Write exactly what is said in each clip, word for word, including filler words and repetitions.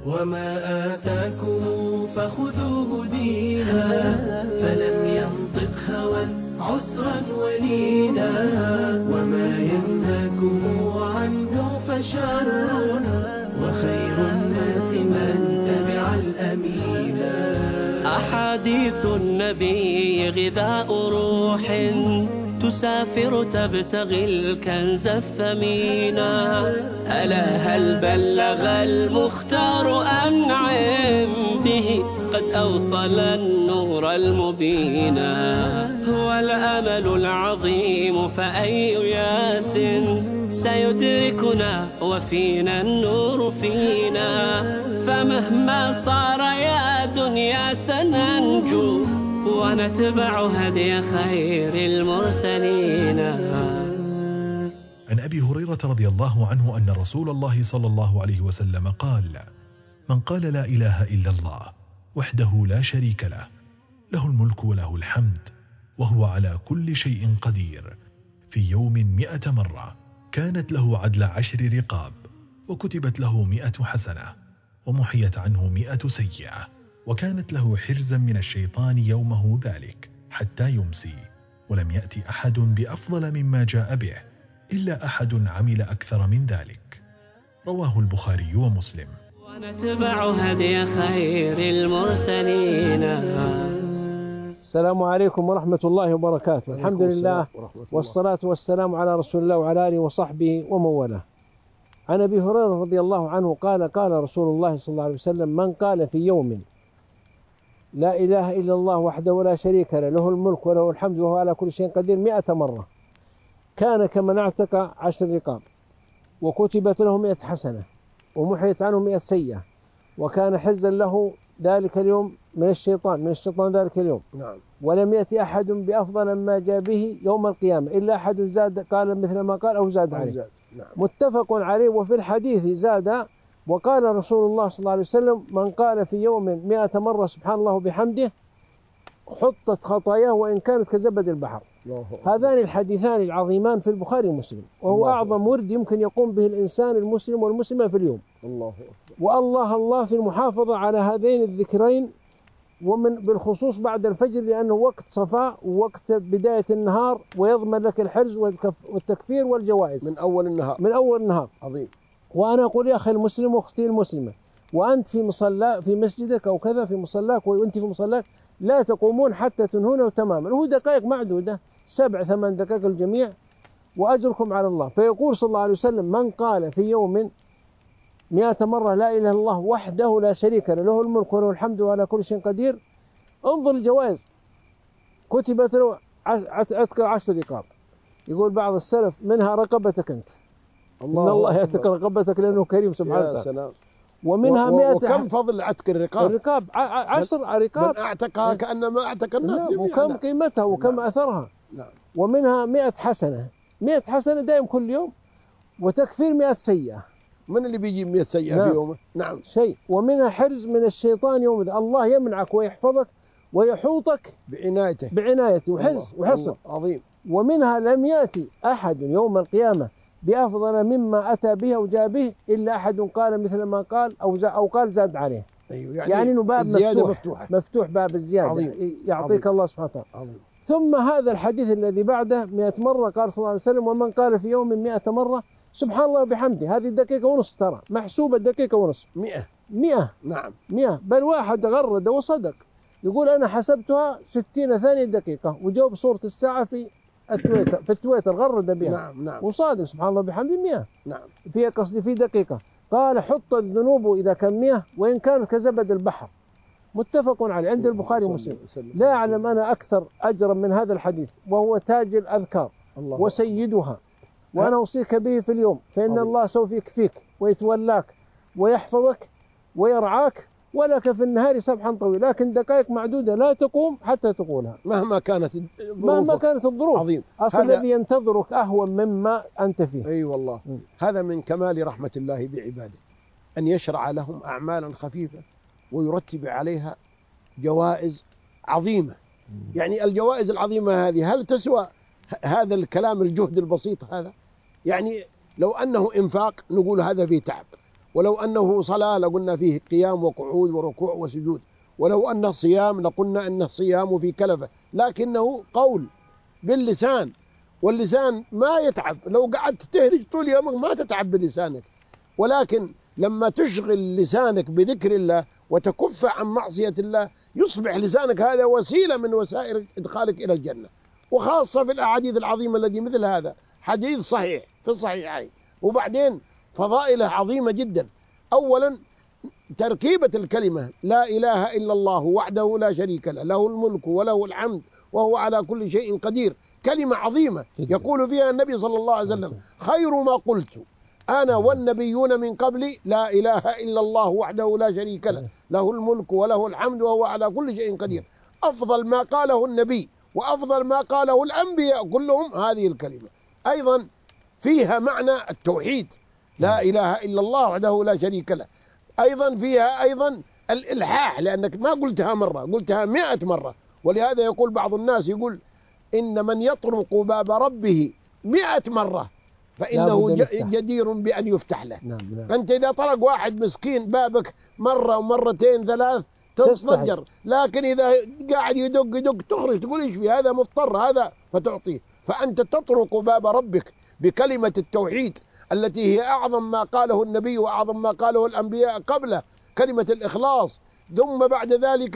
وما آتاكم فخذوه دينا، فلم ينطق هوى عسرا ولينا، وما ينهاكم عنه فشر، وخير الناس من تبع الأمينا. أحاديث النبي غذاء روح، تسافر تبتغي الكنز الثمينا. ألا هل بلغ المختار أنعم به، قد أوصل النور المبينا. هو الأمل العظيم فأي ياس سيدركنا وفينا النور فينا. فمهما صار يا دنيا سننجو، ونتبع هدي خير المرسلين. عن أبي هريرة رضي الله عنه أن رسول الله صلى الله عليه وسلم قال: من قال لا إله إلا الله وحده لا شريك له، له الملك وله الحمد وهو على كل شيء قدير، في يوم مئة مرة، كانت له عدل عشر رقاب، وكتبت له مئة حسنة، ومحيت عنه مئة سيئة، وكانت له حرزا من الشيطان يومه ذلك حتى يمسي. ولم يأتي أحد بأفضل مما جاء به إلا أحد عمل أكثر من ذلك. رواه البخاري ومسلم. ونتبع هدي خير المرسلين. السلام عليكم ورحمة الله وبركاته. الحمد لله والصلاة والسلام على رسول الله وعلى آله وصحبه ومن والاه. عن أبي هريرة رضي الله عنه قال: قال رسول الله صلى الله عليه وسلم: من قال في يوم لا إله إلا الله وحده لا شريك له، له الملك وله الحمد وهو على كل شيء قدير، مئة مرة، كان كمن اعتق عشر رقاب، وكتبت له مئة حسنة، ومحيت عنه مئة سيئة، وكان حزا له ذلك اليوم من الشيطان من الشيطان ذلك اليوم. نعم. ولم يأتي أحد بأفضل ما جاء به يوم القيامة إلا أحد زاد قال مثل ما قال أو زاد عليه. زاد. نعم. متفق عليه. وفي الحديث زاد: وقال رسول الله صلى الله عليه وسلم: من قال في يوم مئة مرة سبحان الله بحمده حطت خطاياه وإن كانت كزبد البحر. هذان الحديثان العظيمان في البخاري ومسلم، وهو أعظم ورد يمكن يقوم به الإنسان المسلم والمسلمة في اليوم. الله. والله الله في المحافظة على هذين الذكرين، ومن بالخصوص بعد الفجر، لأنه وقت صفاء ووقت بداية النهار، ويضمن لك الحرز والتكفير والجوائز من أول النهار. من أول النهار. عظيم. وأنا أقول يا أخي المسلم وأختي المسلمة، وأنت في مصلى في مسجدك أو كذا في مصلاك وأنت في مصلاك، لا تقومون حتى تنهونه تماما. هو دقائق معدودة، سبع ثمان دقائق الجميع، وأجركم على الله. فيقول صلى الله عليه وسلم: من قال في يوم مئة مرة لا إله إلا الله وحده لا شريك له، له الملك وله الحمد وعلى كل شيء قدير، انظر الجوائز، كتبت له عتق عشر رقاب. يقول بعض السلف: منها رقبتك أنت، الله إن الله يعتق رقبتك لأنه كريم سبحانه وتعالى. ومنها مئة. وكم فضل عتق الرقاب؟ الرقاب عشر رقاب، من اعتقها كأنما اعتق الناس جميعا. وكم قيمتها وكم نعم. أثرها. نعم. ومنها مئة حسنة، مئة حسنة دائم كل يوم، وتكفير مئة سيئة. من اللي بيجيب مئة سيئة نعم. في يومه؟ نعم. شيء. ومنها حرز من الشيطان يوم ذا، الله يمنعك ويحفظك ويحوطك بعنايته بعنايته وحرز وحصن. عظيم. ومنها لم يأتي أحد يوم القيامة بأفضل مما أتى به أو جاء به إلا أحد قال مثل ما قال أو أو قال زاد عليه. أيوه. يعني, يعني إنه باب مفتوح مفتوحة. مفتوح باب الزيادة. عظيم. يعطيك عظيم. الله سبحانه وتعالى. عظيم. ثم هذا الحديث الذي بعده مئة مرة، قال صلى الله عليه وسلم: ومن قال في يوم مئة مرة سبحان الله بحمده، هذه دقيقة ونص، ترى محسوبة دقيقة ونص. مئة. مئة. نعم. مئة. بل واحد غرد وصدق، يقول أنا حسبتها ستين ثانية دقيقة، وجاوب صورة الساعة في التويتر، في التويتر غرد بها. نعم. نعم. وصادق سبحان الله بحمده مئة. نعم. في قصدي في دقيقة. قال: حط الذنوب إذا كان مئة وإن كانت كزبد البحر. متفق عليه عند البخاري ومسلم. لا أعلم أنا أكثر أجرا من هذا الحديث، وهو تاج الأذكار وسيدها، وأنا أوصيك به في اليوم، فإن عظيم. الله سوف يكفيك ويتولاك ويحفظك ويرعاك، ولك في النهار سبحا طويل، لكن دقائق معدودة لا تقوم حتى تقولها مهما كانت الظروف. مهما كانت الظروف. عظيم. أصل الذي ينتظرك أهون مما أنت فيه. أي أيوة والله. م. هذا من كمال رحمة الله بعباده، أن يشرع لهم أعمالا خفيفة ويرتب عليها جوائز عظيمة. م. يعني الجوائز العظيمة هذه هل تسوى هذا الكلام الجهد البسيط هذا؟ يعني لو أنه إنفاق نقول هذا فيه تعب، ولو أنه صلاة لقلنا فيه قيام وقعود وركوع وسجود، ولو أنه صيام لقلنا أنه صيام في كلفة، لكنه قول باللسان، واللسان ما يتعب، لو قعدت تهرج طول يومك ما تتعب بلسانك، ولكن لما تشغل لسانك بذكر الله وتكف عن معصية الله يصبح لسانك هذا وسيلة من وسائل إدخالك إلى الجنة، وخاصة في الأحاديث العظيمة الذي مثل هذا، حديث صحيح في الصحيحين. وبعدين فضائله عظيمة جدا. أولا تركيبة الكلمة لا إله إلا الله وحده لا شريك له، له الملك وله الحمد وهو على كل شيء قدير، كلمة عظيمة يقول فيها النبي صلى الله عليه وسلم خير ما قلت أنا والنبيون من قبلي لا إله إلا الله وحده لا شريك له، له الملك وله الحمد وهو على كل شيء قدير. أفضل ما قاله النبي وأفضل ما قاله الأنبياء كلهم هذه الكلمة. أيضا فيها معنى التوحيد، لا إله إلا الله وحده لا شريك له. أيضا فيها أيضا الإلحاح، لأنك ما قلتها مرة، قلتها مئة مرة. ولهذا يقول بعض الناس يقول إن من يطرق باب ربه مئة مرة فإنه جدير بأن يفتح له. نعم نعم. فأنت إذا طرق واحد مسكين بابك مرة ومرتين ثلاث تنصدر، لكن إذا قاعد يدق يدق تخرج تقول إيش في هذا مضطر هذا فتعطيه. فأنت تطرق باب ربك بكلمة التوحيد التي هي أعظم ما قاله النبي وأعظم ما قاله الأنبياء قبله، كلمة الإخلاص، ثم بعد ذلك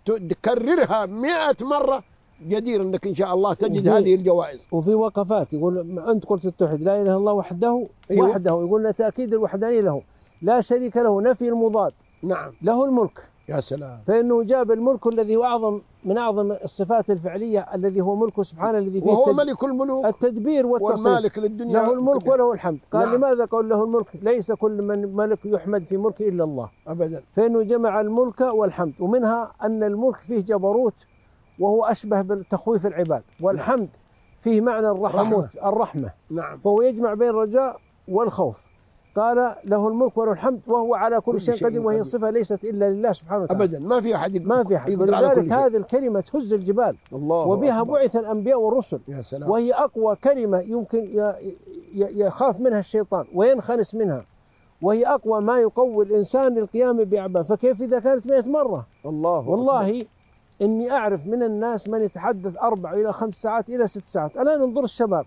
تكررها مئة مرة، جدير أنك إن شاء الله تجد هذه الجوائز. وفي وقفات يقول أنت قلت التوحيد لا إله إلا الله وحده. أيوه. وحده يقول تأكيد الوحدانية له، لا شريك له، نفي المضاد. نعم. له الملك. يا سلام. فإنه جاب الملك الذي هو أعظم من أعظم الصفات الفعلية الذي هو ملكه سبحانه، الذي فيه وهو التد... ملك الملوك التدبير والتصريف والمالك للدنيا، له الملك وله الحمد. قال نعم. لماذا قال له الملك؟ ليس كل من ملك يحمد في ملكه إلا الله أبدا. فإنه جمع الملك والحمد، ومنها أن الملك فيه جبروت وهو أشبه بتخويف العباد، والحمد فيه معنى الرحمة الرحمة. نعم. فهو يجمع بين الرجاء والخوف. قال له الملك وله الحمد وهو على كل, كل شيء قدير، وهي صفة ليست إلا لله سبحانه وتعالى. أبدا ما في أحد ما في أحد. ولذلك هذه الكلمة تهز الجبال. الله وبها أكبر. بعث الأنبياء والرسل. يا سلام. وهي أقوى كلمة يمكن يخاف منها الشيطان وينخنس منها، وهي أقوى ما يقوي الإنسان للقيام بأعماله. فكيف إذا كانت مئة مرة؟ الله والله أكبر. إني أعرف من الناس من يتحدث أربع إلى خمس ساعات إلى ست ساعات. الآن انظر الشباب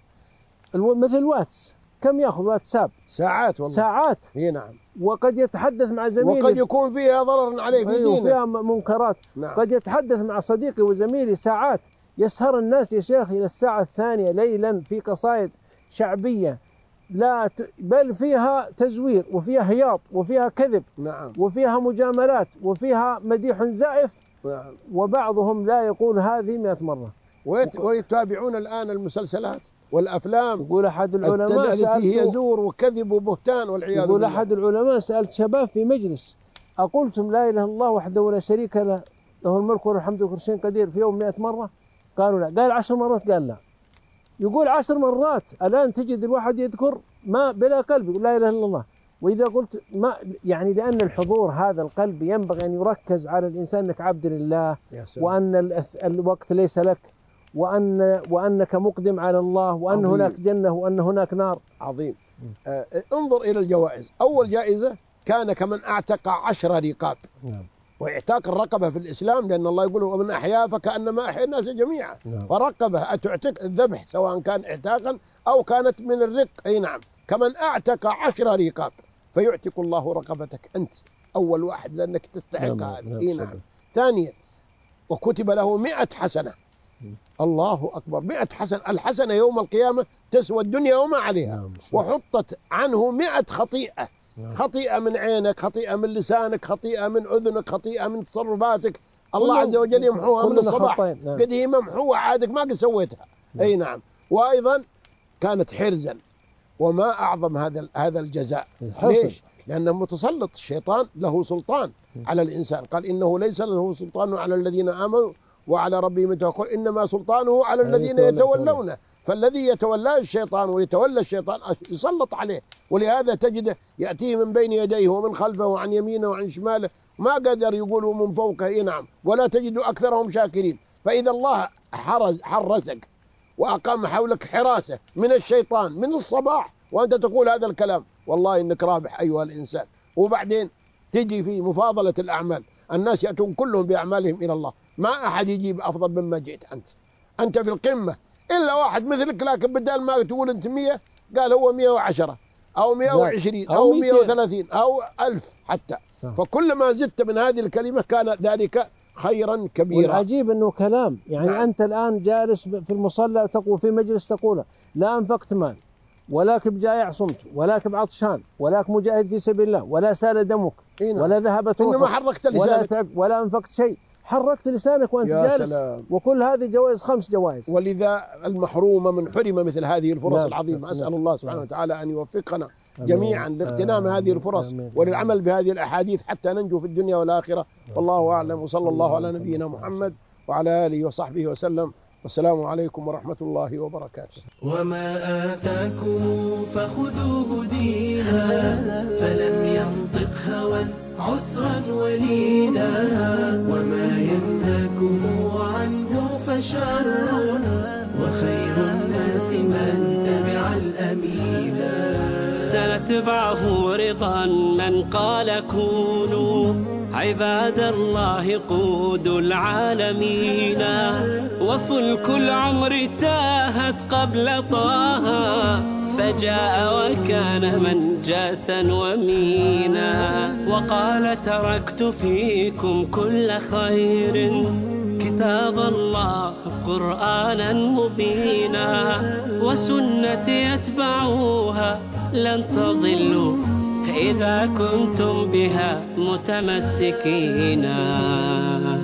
مثل واتس، كم يأخذ واتساب؟ ساعات والله. ساعات. هي نعم. وقد يتحدث مع زميله وقد يكون فيها ضرر عليه في دينه، وفيها منكرات. نعم. قد يتحدث مع صديقي وزميلي ساعات. يسهر الناس يا شيخ إلى الساعة الثانية ليلا في قصائد شعبية لا ت... بل فيها تزوير وفيها هياط وفيها كذب. نعم. وفيها مجاملات وفيها مديح زائف. نعم. وبعضهم لا يقول هذه مئة مرة. ويت... ويتابعون الآن المسلسلات والأفلام. يقول أحد العلماء التي هي زور وكذب وبهتان والعياذ بالله. يقول أحد العلماء سألت شباب في مجلس أقلتم لا إله إلا الله وحده لا شريك له، له الملك وله الحمد وكل شيء قدير في يوم مئة مرة؟ قالوا لا. قال عشر مرات؟ قال لا. يقول عشر مرات. الآن تجد الواحد يذكر ما بلا قلب يقول لا إله إلا الله. وإذا قلت ما يعني لأن الحضور هذا القلب ينبغي أن يركز على الإنسان أنك عبد لله، وأن الوقت ليس لك، وأن وأنك مقدم على الله، وأن عظيم. هناك جنة وأن هناك نار. عظيم. آه انظر إلى الجوائز. أول جائزة كان كمن أعتق عشر رقاب. نعم. واعتاق الرقبة في الإسلام لأن الله يقول ومن أحيا فكأنما أحيا الناس جميعا. نعم. فرقبة أتعتق الذبح سواء كان اعتاقا أو كانت من الرق. أي نعم. كمن أعتق عشر رقاب فيعتق الله رقبتك أنت أول واحد لأنك تستحق هذا. نعم. أي نعم. ثانيا وكتب له مئة حسنة. الله أكبر. مئة حسنة. الحسنة يوم القيامة تسوى الدنيا وما عليها. نعم. وحطت عنه مئة خطيئة. نعم. خطيئة من عينك، خطيئة من لسانك، خطيئة من أذنك، خطيئة من تصرفاتك. الله عز وجل يمحوها من الصباح. نعم. قد هي ممحوة عادك ما قد سويتها. نعم. أي نعم. وأيضا كانت حرزا. وما أعظم هذا هذا الجزاء. ليش؟ لأنه متسلط. الشيطان له سلطان على الإنسان. قال إنه ليس له سلطان على الذين آمنوا وعلى ربهم يتوكلون إنما سلطانه على الذين يتولونه. فالذي يتولاه الشيطان ويتولى الشيطان يسلط عليه. ولهذا تجده يأتيه من بين يديه ومن خلفه وعن يمينه وعن شماله ما قدر يقولوا من فوقه. إيه نعم. ولا تجد أكثرهم شاكرين. فإذا الله حرز حرزك وأقام حولك حراسة من الشيطان من الصباح وأنت تقول هذا الكلام والله إنك رابح أيها الإنسان. وبعدين تجي في مفاضلة الأعمال، الناس يأتون كلهم بأعمالهم إلى الله، ما أحد يجيب أفضل مما جئت أنت. أنت في القمة، إلا واحد مثلك، لكن بدل ما تقول أنت مية قال هو مية وعشرة أو مية وعشرين أو مية وثلاثين أو ألف حتى. صح. فكل ما زدت من هذه الكلمة كان ذلك خيرا كبيرا. والعجيب أنه كلام يعني نعم. أنت الآن جالس في المصلى تقول في مجلس تقول لا أنفقت مال ولاك بجائع صمت ولاك بعطشان ولاك مجاهد في سبيل الله ولا سال دمك إينا. ولا ذهبت روحك ولا تعب ولا أنفقت شيء، حركت لسانك وأنت جالس سلام. وكل هذه جوائز، خمس جوائز. ولذا المحروم من حرم مثل هذه الفرص نعم. العظيمة. أسأل نعم. الله سبحانه وتعالى أن يوفقنا جميعا لاغتنام هذه الفرص وللعمل بهذه الأحاديث حتى ننجو في الدنيا والآخرة. والله أعلم، وصلى الله على نبينا محمد وعلى آله وصحبه وسلم، والسلام عليكم ورحمة الله وبركاته. وما آتاكم فخذوه دينا، فلم ينطق هوى عسرا ولينا، وما ينهاكم عنه فشر، وخير الناس من تبع الأمينا. سنتبعه رضا من قال كونوا عباد الله قود العالمين، وفلك العمر تاهت قبل طه، فجاء وكان منجاة ومينا، وقال تركت فيكم كل خير كتاب الله قرآنا مبينا، وسنتي يتبعوها لن تضلوا إذا كنتم بها متمسكين.